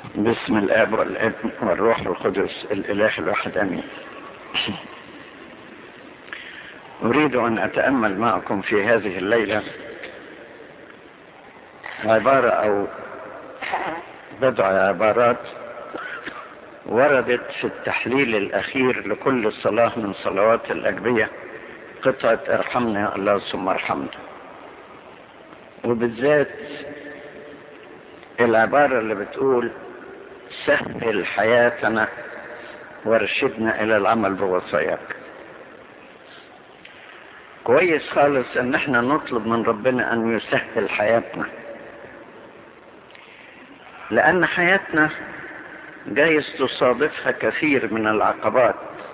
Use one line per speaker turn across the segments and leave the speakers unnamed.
باسم الاب والابن والروح القدس الاله الواحد امين. اريد ان اتامل معكم في هذه الليله عباره او بضع عبارات وردت في التحليل الاخير لكل صلاه من صلوات الاجبيه، قطعه ارحمنا يا الله ثم ارحمنا، وبالذات العباره اللي بتقول سهل حياتنا وارشدنا الى العمل بوصاياك. كويس خالص ان احنا نطلب من ربنا ان يسهل حياتنا، لان حياتنا جايز تصادفها كثير من العقبات،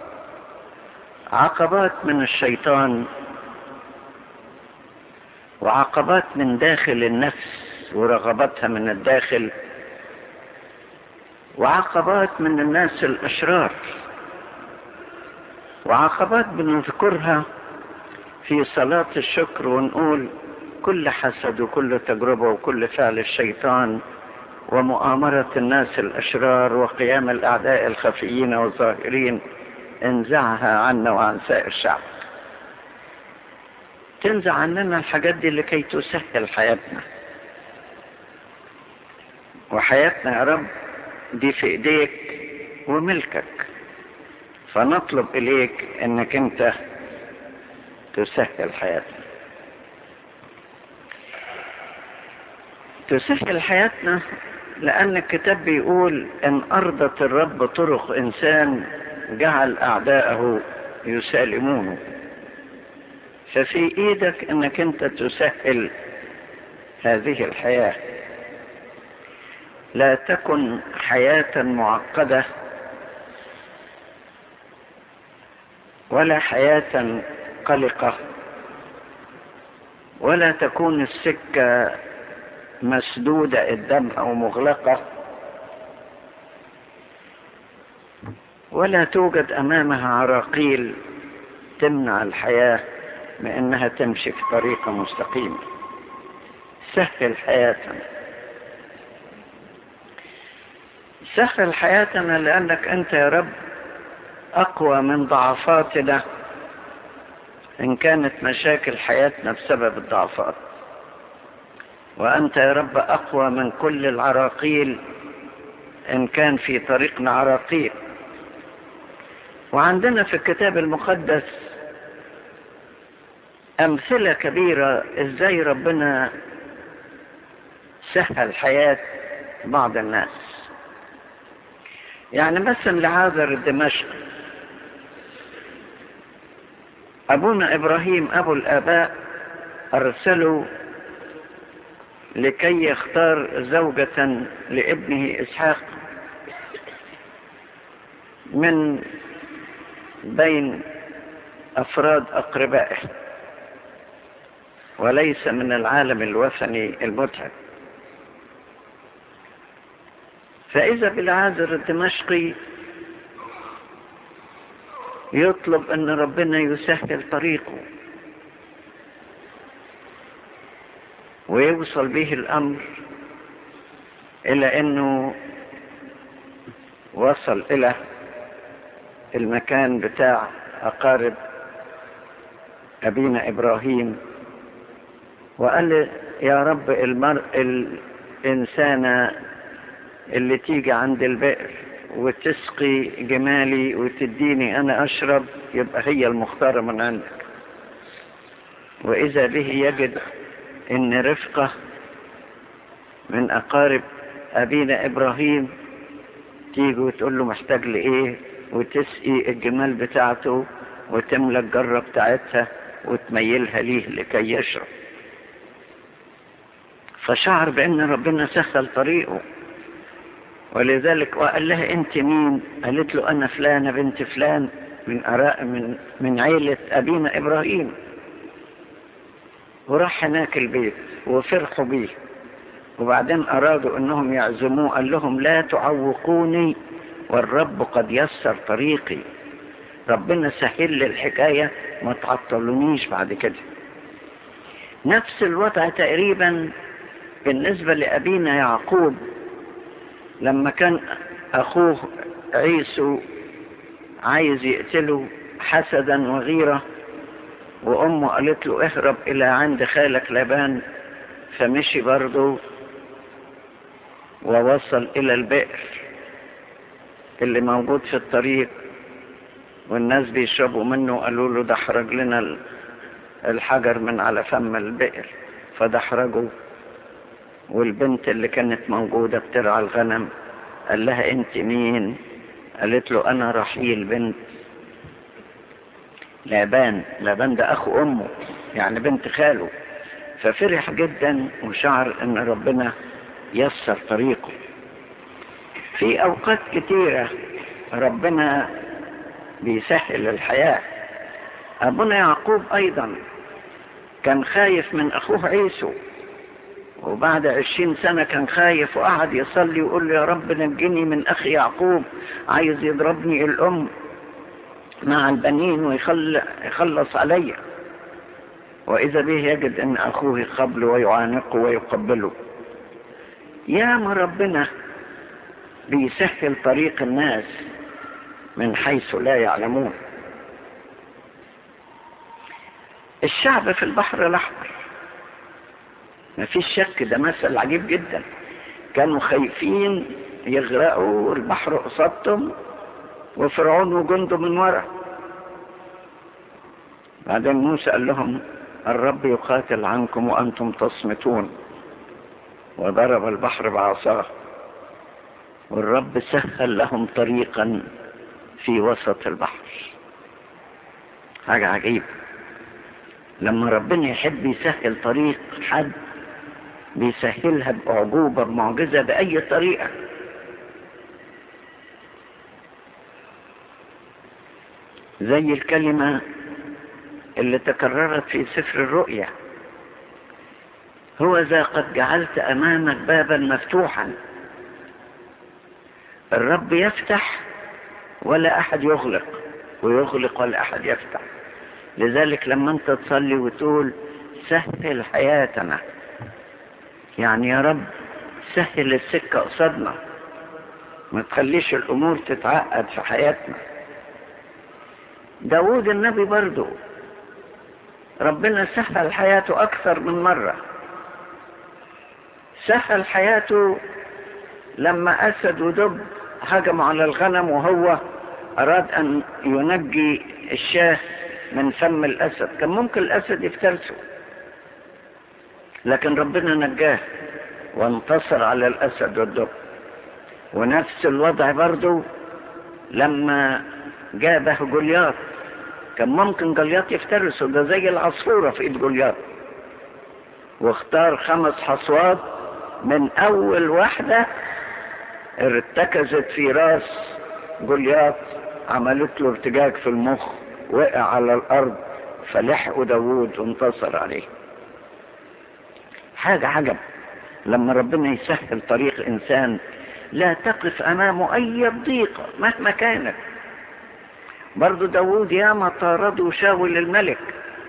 عقبات من الشيطان وعقبات من داخل النفس ورغبتها من الداخل، وعقبات من الناس الأشرار، وعقبات بنذكرها في صلاة الشكر ونقول كل حسد وكل تجربة وكل فعل الشيطان ومؤامرة الناس الأشرار وقيام الأعداء الخفيين والظاهرين انزعها عنا وعن سائر الشعب. تنزع عننا الحاجات دي لكي تسهل حياتنا، وحياتنا يا رب دي في ايديك وملكك، فنطلب اليك انك انت تسهل حياتنا. تسهل حياتنا لان الكتاب بيقول ان ارضت الرب طرق انسان جعل اعداءه يسالمونه، ففي ايدك انك انت تسهل هذه الحياة. لا تكن حياة معقدة ولا حياة قلقة، ولا تكون السكة مسدودة قدامها ومغلقة، ولا توجد أمامها عراقيل تمنع الحياة من أنها تمشي في طريقة مستقيمة. سهل حياتنا، سهل حياتنا لأنك أنت يا رب أقوى من ضعفاتنا، إن كانت مشاكل حياتنا بسبب الضعفات، وأنت يا رب أقوى من كل العراقيل إن كان في طريقنا عراقيل. وعندنا في الكتاب المقدس أمثلة كبيرة إزاي ربنا سهل حياة بعض الناس. يعني مثلا لعازر الدمشقي، أبونا إبراهيم أبو الآباء أرسلوا لكي يختار زوجة لابنه إسحاق من بين أفراد أقربائه وليس من العالم الوثني المتعب. فإذا بالعازر الدمشقي يطلب أن ربنا يسهل طريقه ويوصل به الأمر إلى أنه وصل إلى المكان بتاع أقارب أبينا إبراهيم، وقال يا رب الإنسانة اللي تيجي عند البئر وتسقي جمالي وتديني أنا أشرب يبقى هي المختارة من عندك. وإذا به يجد إن رفقة من أقارب أبينا إبراهيم تيجي وتقول له محتاج لإيه، وتسقي الجمال بتاعته وتملى الجرة بتاعتها وتميلها ليه لكي يشرب. فشعر بأن ربنا سهل طريقه، ولذلك وقال لها انت مين؟ قالت له انا فلانة بنت فلان من عيلة ابينا ابراهيم. وراح هناك البيت وفرحوا بيه، وبعدين ارادوا انهم يعزموه، قال لهم لا تعوقوني والرب قد يسر طريقي. ربنا سهل لي الحكاية، ما تعطلونيش بعد كده. نفس الوضع تقريبا بالنسبة لأبينا يعقوب لما كان أخوه عيسو عايز يقتله حسدا وغيرة، وأمه قالت له اهرب إلى عند خالك لابان، فمشي برضه ووصل إلى البئر اللي موجود في الطريق، والناس بيشربوا منه. قالوا له ده احرج لنا الحجر من على فم البئر، فدحرجوا. والبنت اللي كانت موجودة بترعى الغنم قال لها انت مين؟ قالت له انا رحيل بنت لابان. لابان ده اخو امه، يعني بنت خاله. ففرح جدا وشعر ان ربنا يسر طريقه. في اوقات كتيرة ربنا بيسهل الحياة. ابونا يعقوب ايضا كان خايف من اخوه عيسو، وبعد 20 سنة كان خايف وقعد يصلي ويقول له يا رب نجني من اخي يعقوب، عايز يضربني الام مع البنين ويخلص علي. واذا به يجد ان اخوه يقبله ويعانقه ويقبله. يا ما ربنا بيسهل طريق الناس من حيث لا يعلمون. الشعب في البحر الاحمر ما فيش شك، ده مثل عجيب جدا. كانوا خايفين يغرقوا، البحر قصادهم وفرعون وجنده من ورا. بعدين موسى قال لهم الرب يقاتل عنكم وأنتم تصمتون، وضرب البحر بعصاه، والرب سهل لهم طريقا في وسط البحر. حاجة عجيبة. لما ربنا يحب يسهل طريق حد بيسهلها بأعجوبة بمعجزة بأي طريقة. زي الكلمة اللي تكررت في سفر الرؤيا: هو ذا قد جعلت أمامك بابا مفتوحا. الرب يفتح ولا أحد يغلق، ويغلق ولا أحد يفتح. لذلك لما أنت تصلي وتقول سهل حياتنا، يعني يا رب سهل السكة قصادنا، ما تخليش الأمور تتعقد في حياتنا. داود النبي برضو ربنا سهل حياته أكثر من مرة. سهل حياته لما أسد ودب هجموا على الغنم، وهو أراد أن ينجي الشاه من فم الأسد. كان ممكن الأسد يفترسه، لكن ربنا نجاه وانتصر على الأسد والدب. ونفس الوضع برضو لما جابه جولياط، كان ممكن جولياط يفترسه، ده زي العصفورة في ايد جولياط. واختار 5 حصوات، من اول واحدة ارتكزت في راس جولياط، عملت له ارتجاج في المخ، وقع على الارض، فلحقوا داوود وانتصر عليه. حاجة عجب لما ربنا يسهل طريق انسان لا تقف امامه اي ضيقة مهما كانت. برضو داوود ياما طارده شاول الملك،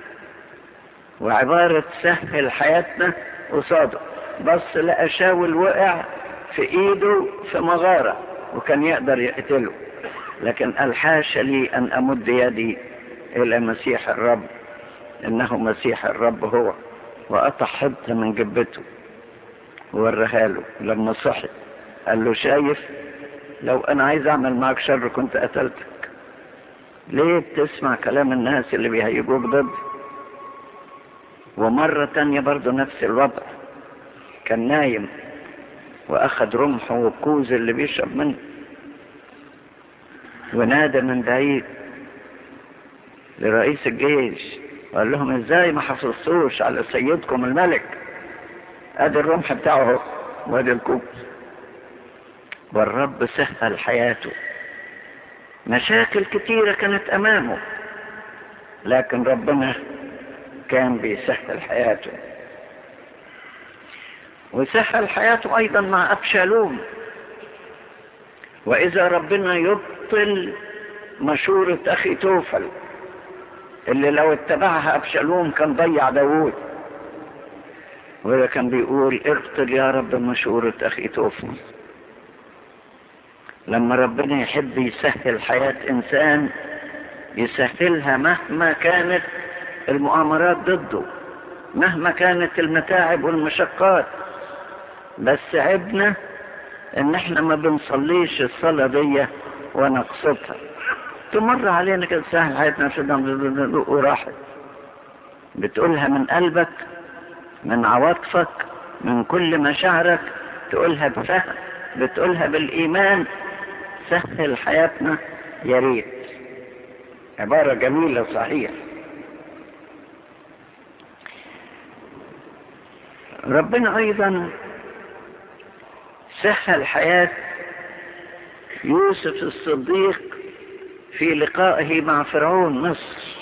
وعبارة سهل حياتنا قصاده. بس لقى شاول وقع في ايده في مغارة وكان يقدر يقتله، لكن قال حاشا لي ان امد يدي الى مسيح الرب، انه مسيح الرب هو. وقطع حبة من جبته ووريها له. لما صحي قال له شايف، لو انا عايز اعمل معك شر كنت قتلتك. ليه بتسمع كلام الناس اللي بيهيجوك ضد؟ ومرة تانية برضو نفس الوضع، كان نايم واخد رمحه والكوز اللي بيشرب منه، ونادى من بعيد لرئيس الجيش وقال لهم ازاي ما حافظتوش على سيدكم الملك؟ ادي الرمح بتاعه وادي الكوز. والرب سهل حياته. مشاكل كتيرة كانت امامه، لكن ربنا كان بيسهل حياته. وسهل حياته ايضا مع ابشالوم. واذا ربنا يبطل مشورة اخي توفل اللي لو اتبعها ابشالوم كان ضيع داوود، وده كان بيقول ابطل يا رب مشورة اخي توفل. لما ربنا يحب يسهل حياة إنسان يسهلها مهما كانت المؤامرات ضده، مهما كانت المتاعب والمشقات. بس عيبنا ان احنا ما بنصليش الصلاة دي ونقصدها. تمر علينا كده سهل حياتنا وراحت. بتقولها من قلبك، من عواطفك، من كل مشاعرك، تقولها بفهم، بتقولها بالإيمان. سهل حياتنا يا ريت. عبارة جميلة صحيح. ربنا أيضا سهل حياة يوسف الصديق في لقائه مع فرعون مصر،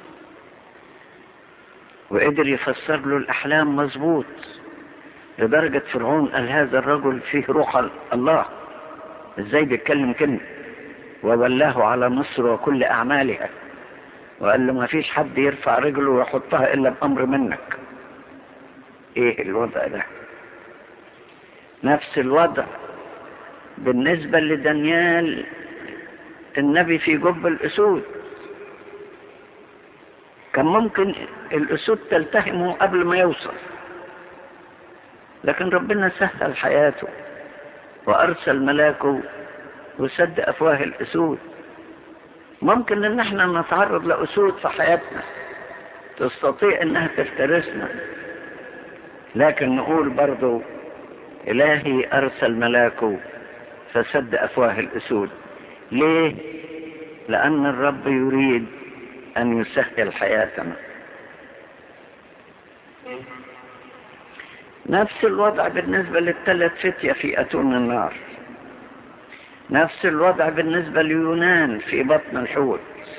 وقدر يفسر له الأحلام مظبوط، لدرجة فرعون قال هذا الرجل فيه روح الله، ازاي بيتكلم كلمة؟ وولاه على مصر وكل أعمالها، وقال له ما فيش حد يرفع رجله ويحطها إلا بأمر منك. ايه الوضع ده؟ نفس الوضع بالنسبة لدانيال النبي في جب الأسود. كان ممكن الأسود تلتهمه قبل ما يوصل، لكن ربنا سهل حياته وأرسل ملاكه وسد أفواه الأسود. ممكن ان احنا نتعرض لأسود في حياتنا تستطيع انها تفترسنا، لكن نقول برضو إلهي أرسل ملاكه فسد أفواه الأسود. ليه؟ لأن الرب يريد أن يسهل حياتنا. نفس الوضع بالنسبة للثلاث فتية في أتون النار، نفس الوضع بالنسبة ليونان في بطن الحوت.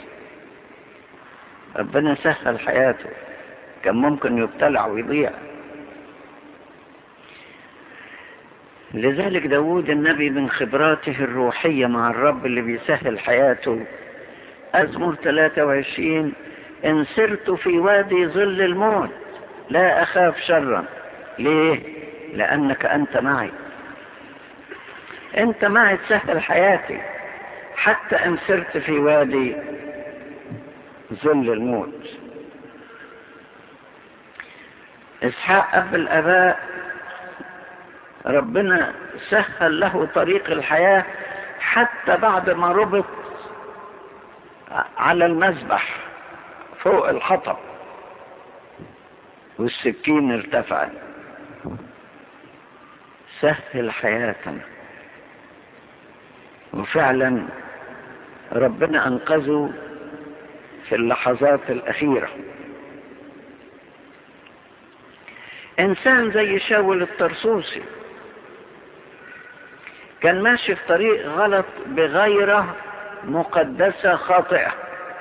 ربنا سهل حياته، كان ممكن يبتلع ويضيع. لذلك داود النبي من خبراته الروحية مع الرب اللي بيسهل حياته، أزمر 23: إن سرت في وادي ظل الموت لا أخاف شرا. ليه؟ لأنك أنت معي. أنت معي تسهل حياتي حتى إن سرت في وادي ظل الموت. إسحاق أب الآباء ربنا سهل له طريق الحياة حتى بعد ما ربط على المذبح فوق الحطب والسكين ارتفعت. سهل حياتنا، وفعلا ربنا أنقذه في اللحظات الأخيرة. إنسان زي شاول الطرسوسي كان ماشي في طريق غلط بغيرة مقدسة خاطئة،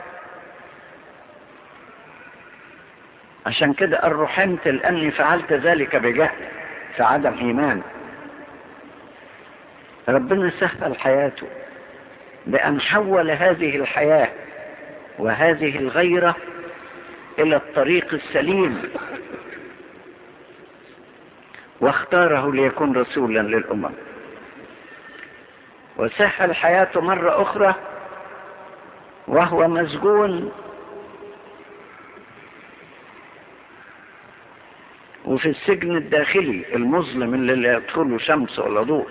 عشان كده قال رحمت لأني فعلت ذلك بجهل في عدم إيمان. ربنا سهل حياته بأن حول هذه الحياة وهذه الغيرة إلى الطريق السليم، واختاره ليكون رسولا للأمم. وسهل حياته مرة أخرى وهو مسجون وفي السجن الداخلي المظلم اللي لا يدخله شمس ولا ضوء،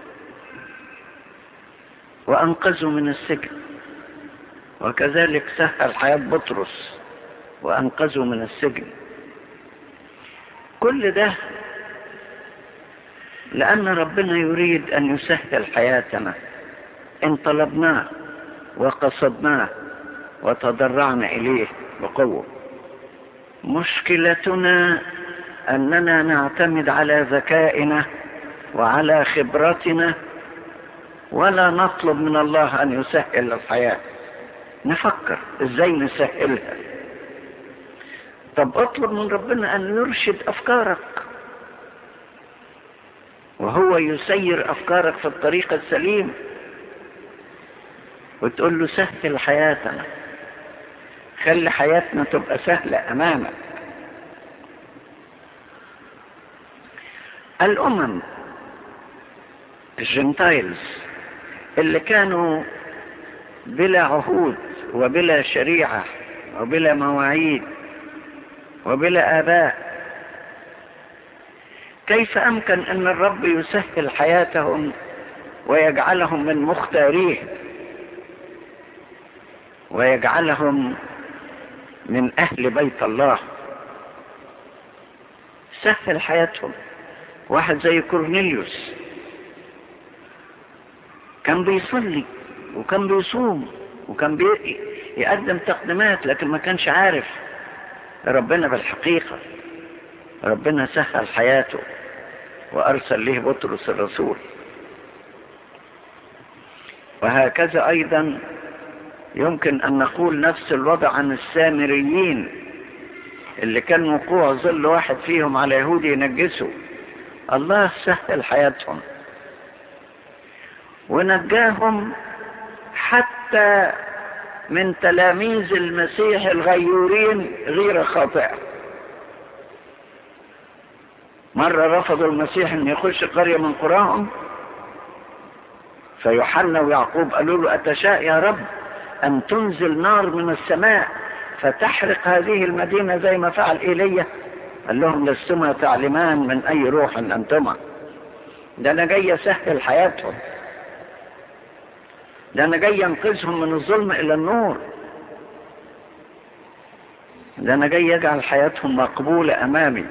وأنقذه من السجن. وكذلك سهل حياة بطرس وأنقذه من السجن. كل ده لأن ربنا يريد أن يسهل حياتنا إن طلبناه وقصدناه وتضرعنا إليه بقوة. مشكلتنا أننا نعتمد على ذكائنا وعلى خبرتنا ولا نطلب من الله أن يسهل الحياة. نفكر إزاي نسهلها. طب اطلب من ربنا أن يرشد أفكارك، وهو يسير أفكارك في الطريق السليم، وتقول له سهل حياتنا، خلي حياتنا تبقى سهلة أمامك. الأمم الجنتايلز اللي كانوا بلا عهود وبلا شريعة وبلا مواعيد وبلا آباء، كيف أمكن أن الرب يسهل حياتهم ويجعلهم من مختاريه ويجعلهم من أهل بيت الله؟ سهل حياتهم. واحد زي كورنيليوس كان بيصلي وكان بيصوم وكان يقدم تقديمات، لكن ما كانش عارف ربنا بالحقيقة. ربنا سهل حياته وأرسل له بطرس الرسول. وهكذا أيضا يمكن أن نقول نفس الوضع عن السامريين اللي كان وقوع ظل واحد فيهم على يهودي ينجسه. الله سهل حياتهم ونجاهم حتى من تلاميذ المسيح الغيورين غير خاطئة. مرة رفضوا المسيح ان يخش قرية من قراهم، فيوحنا ويعقوب قالوا له: أتشاء يا رب أن تنزل نار من السماء فتحرق هذه المدينة زي ما فعل إيليا؟ قال لهم: لستما تعلمان من أي روح أنتما. ده أنا جاي أسهل حياتهم، ده أنا جاي أنقذهم من الظلم إلى النور، ده أنا جاي أجعل حياتهم مقبولة أمامي.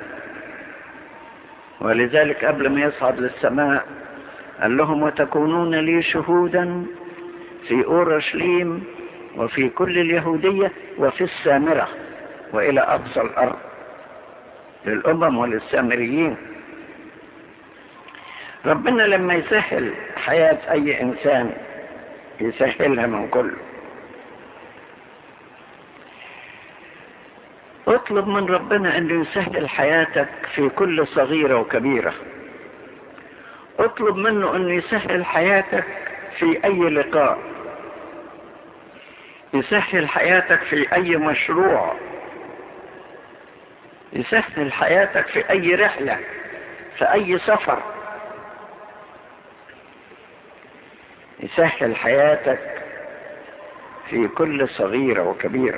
ولذلك قبل ما يصعد للسماء قال لهم: وتكونون لي شهودا في أورشليم وفي كل اليهودية وفي السامرة وإلى أقصى الأرض، للأمم وللسامريين. ربنا لما يسهل حياة أي إنسان يسهلها من كله. اطلب من ربنا أنه يسهل حياتك في كل صغيرة وكبيرة. اطلب منه أنه يسهل حياتك في أي لقاء، يسهل حياتك في أي مشروع، يسهل حياتك في أي رحلة، في أي سفر، يسهل حياتك في كل صغيرة وكبيرة.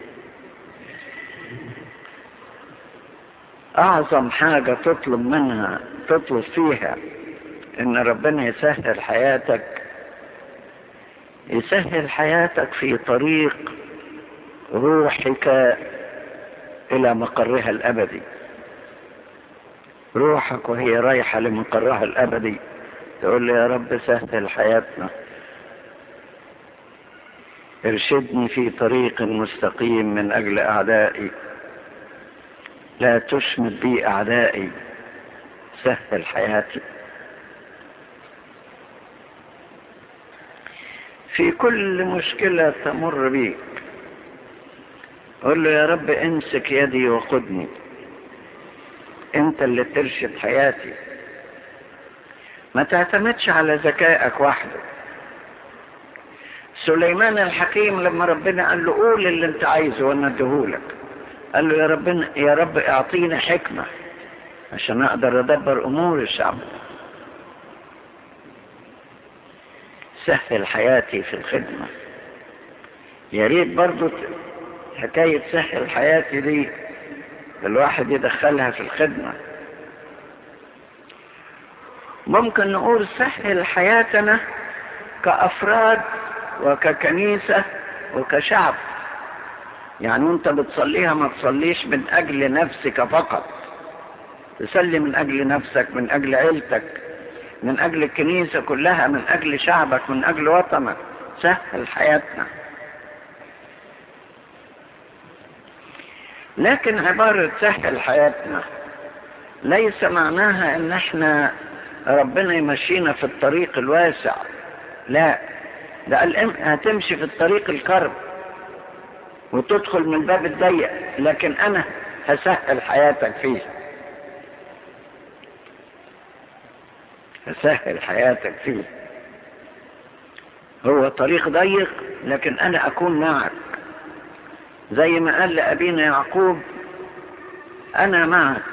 أعظم حاجة تطلب فيها إن ربنا يسهل حياتك، يسهل حياتك في طريق روحك إلى مقرها الأبدي. روحك وهي رايحة لمقرها الأبدي تقول لي: يا رب سهل حياتنا، ارشدني في طريق مستقيم من أجل أعدائي، لا تشمت بي أعدائي، سهل حياتي. في كل مشكلة تمر بيك قل له: يا رب امسك يدي وقدني، انت اللي ترشد حياتي. ما تعتمدش على ذكائك وحده. سليمان الحكيم لما ربنا قال له: قول اللي انت عايزه وانا اديهولك، قال له: يا رب اعطيني حكمة عشان اقدر ادبر امور الشعب. سهل حياتي في الخدمة. يا ريت برضو حكاية سهل حياتي دي الواحد يدخلها في الخدمة. ممكن نقول سهل حياتنا كأفراد وككنيسة وكشعب. يعني وانت بتصليها ما تصليش من أجل نفسك فقط، تصلي من أجل نفسك، من أجل عيلتك، من أجل الكنيسة كلها، من أجل شعبك، من أجل وطنك. سهل حياتنا. لكن عبارة سهل حياتنا ليس معناها ان احنا ربنا يمشينا في الطريق الواسع، لا، ده قال هتمشي في الطريق الكرب وتدخل من الباب الضيق، لكن انا هسهل حياتك فيه، هسهل حياتك فيه. هو طريق ضيق لكن انا اكون معك، زي ما قال لأبينا يعقوب: أنا معك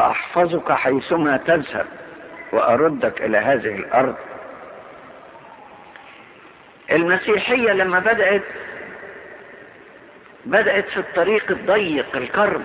وأحفظك حيثما تذهب وأردك إلى هذه الأرض. المسيحية لما بدأت في الطريق الضيق الكرب،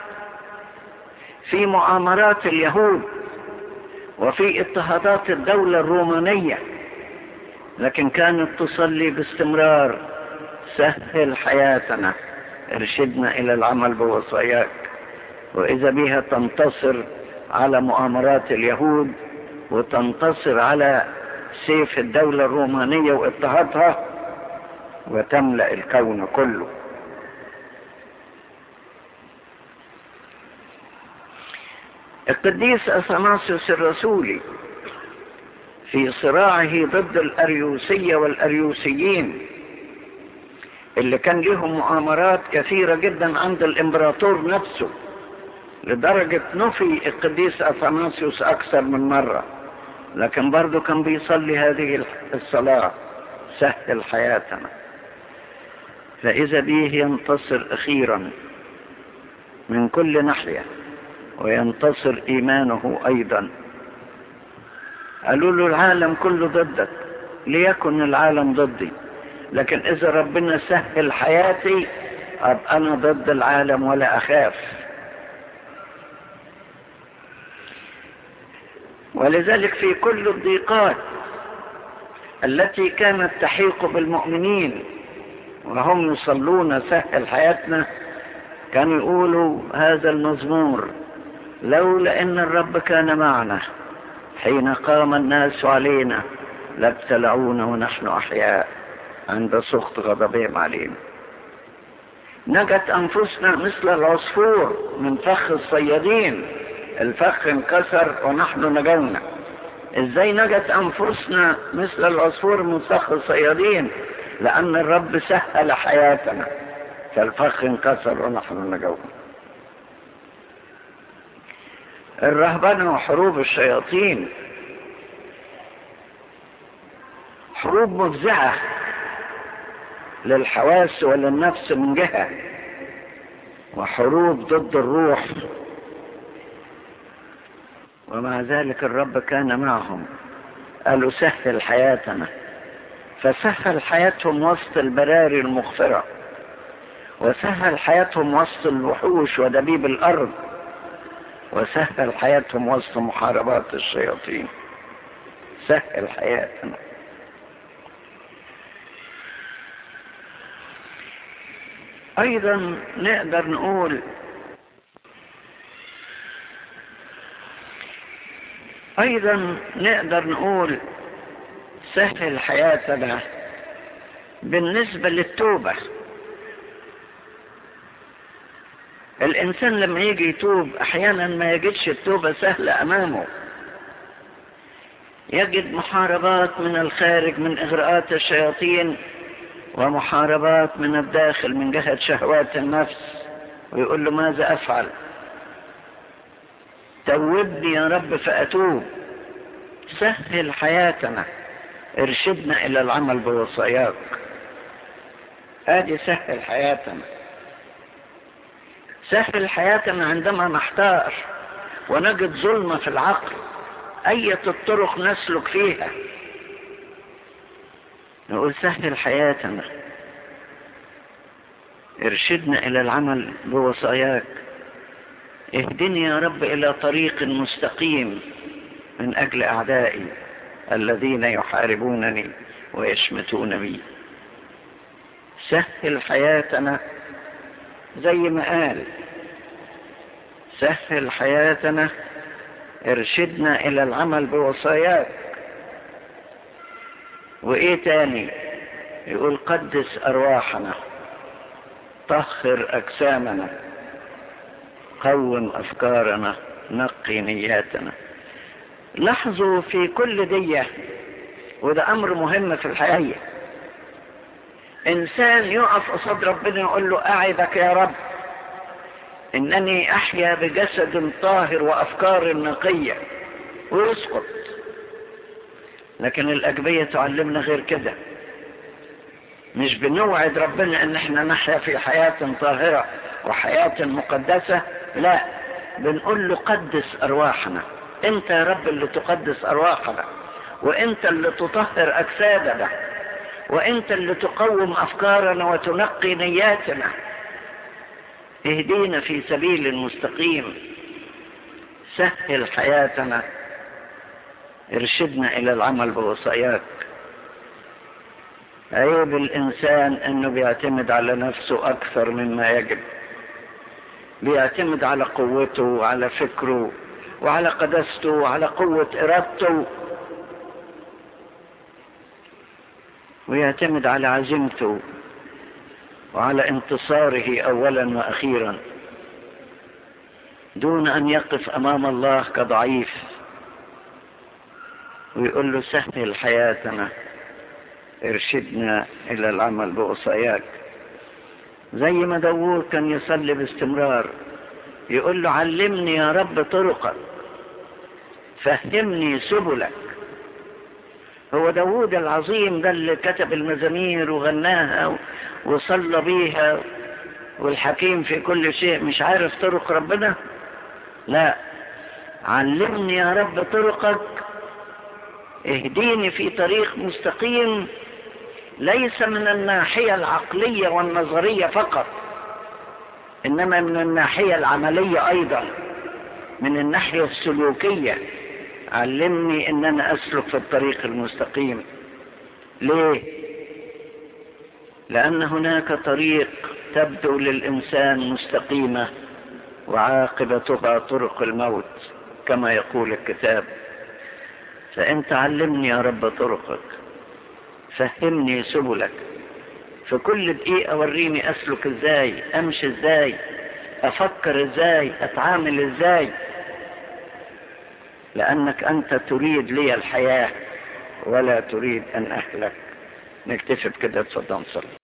في مؤامرات اليهود وفي اضطهادات الدولة الرومانية، لكن كانت تصلي باستمرار: سهل حياتنا، ارشدنا إلى العمل بوصاياك. وإذا بها تنتصر على مؤامرات اليهود، وتنتصر على سيف الدولة الرومانية واضطهادها، وتملأ الكون كله. القديس أثناسيوس الرسولي في صراعه ضد الأريوسية والأريوسيين اللي كان لهم مؤامرات كثيرة جدا عند الإمبراطور نفسه، لدرجة نفي القديس أثناسيوس أكثر من مرة، لكن برضه كان بيصلي هذه الصلاة: سهل حياتنا. فإذا به ينتصر أخيرا من كل ناحية، وينتصر إيمانه أيضا. قالوا له: العالم كله ضدك، ليكن العالم ضدي، لكن إذا ربنا سهل حياتي أبقى أنا ضد العالم ولا أخاف. ولذلك في كل الضيقات التي كانت تحيق بالمؤمنين وهم يصلون سهل حياتنا، كانوا يقولوا هذا المزمور: لولا إن الرب كان معنا حين قام الناس علينا لابتلعونا ونحن أحياء عند سخط غضبهم علينا. نجت أنفسنا مثل العصفور من فخ الصيادين، الفخ انكسر ونحن نجونا. ازاي نجت أنفسنا مثل العصفور من فخ الصيادين؟ لأن الرب سهل حياتنا، فالفخ انكسر ونحن نجونا. الرهبنة وحروب الشياطين حروب مفزعة للحواس وللنفس من جهة، وحروب ضد الروح، ومع ذلك الرب كان معهم. قالوا: سهل حياتنا، فسهل حياتهم وسط البراري المغفرة، وسهل حياتهم وسط الوحوش ودبيب الأرض، وسهل حياتهم وسط محاربات الشياطين. سهل حياتنا. أيضا نقدر نقول سهل حياتنا بالنسبة للتوبة. الإنسان لما يجي يتوب أحيانا ما يجدش التوبة سهلة أمامه، يجد محاربات من الخارج من إغراءات الشياطين، ومحاربات من الداخل من جهة شهوات النفس، ويقول له: ماذا أفعل؟ توبني يا رب فأتوب. سهل حياتنا، ارشدنا إلى العمل بوصاياك. هذه سهل حياتنا. سهل حياتنا عندما نحتار ونجد ظلمة في العقل، أية الطرق نسلك فيها، نقول: سهل حياتنا، ارشدنا إلى العمل بوصاياك. اهدني يا رب إلى طريق مستقيم من أجل أعدائي الذين يحاربونني ويشمتون بي. سهل حياتنا زي ما قال: سهل حياتنا، ارشدنا إلى العمل بوصاياك. وإيه تاني؟ يقول: قدس أرواحنا، طهر أجسامنا، قوم أفكارنا، نقي نياتنا. لاحظوا في كل دية، وده أمر مهم في الحياة، إنسان يقف قصاد ربنا يقول له: أعدك يا رب إنني أحيا بجسد طاهر وأفكار نقية، ويسقط. لكن الأجبية تعلمنا غير كده. مش بنوعد ربنا ان احنا نحيا في حياة طاهرة وحياة مقدسة، لا، بنقول له: قدس أرواحنا. انت يا رب اللي تقدس أرواحنا، وانت اللي تطهر أجسادنا، وانت اللي تقوم افكارنا وتنقي نياتنا. اهدينا في سبيل مستقيم، سهل حياتنا، ارشدنا الى العمل بوصاياك. عيب الانسان انه بيعتمد على نفسه اكثر مما يجب، بيعتمد على قوته وعلى فكره وعلى قداسته وعلى قوة ارادته، ويعتمد على عزيمته وعلى انتصاره اولا واخيرا، دون ان يقف امام الله كضعيف ويقول له سهل حياتنا، ارشدنا الى العمل بوصاياك. زي ما داوود كان يصلي باستمرار يقول له علمني يا رب طرقك، فهمني سبلك. هو داوود العظيم ده اللي كتب المزامير وغناها وصلى بيها والحكيم في كل شيء مش عارف طرق ربنا؟ لا، علمني يا رب طرقك، اهديني في طريق مستقيم، ليس من الناحية العقلية والنظرية فقط، إنما من الناحية العملية أيضا، من الناحية السلوكية. علمني إن أنا أسلك في الطريق المستقيم. ليه؟ لأن هناك طريق تبدو للإنسان مستقيمة وعاقبتها طرق الموت كما يقول الكتاب. فأنت علمني يا رب طرقك، فهمني سبلك، في كل دقيقة وريني أسلك إزاي، أمشي إزاي، أفكر إزاي، أتعامل إزاي، لأنك أنت تريد لي الحياة ولا تريد أن أهلك. نكتفي بكده، اتفضل نصلي.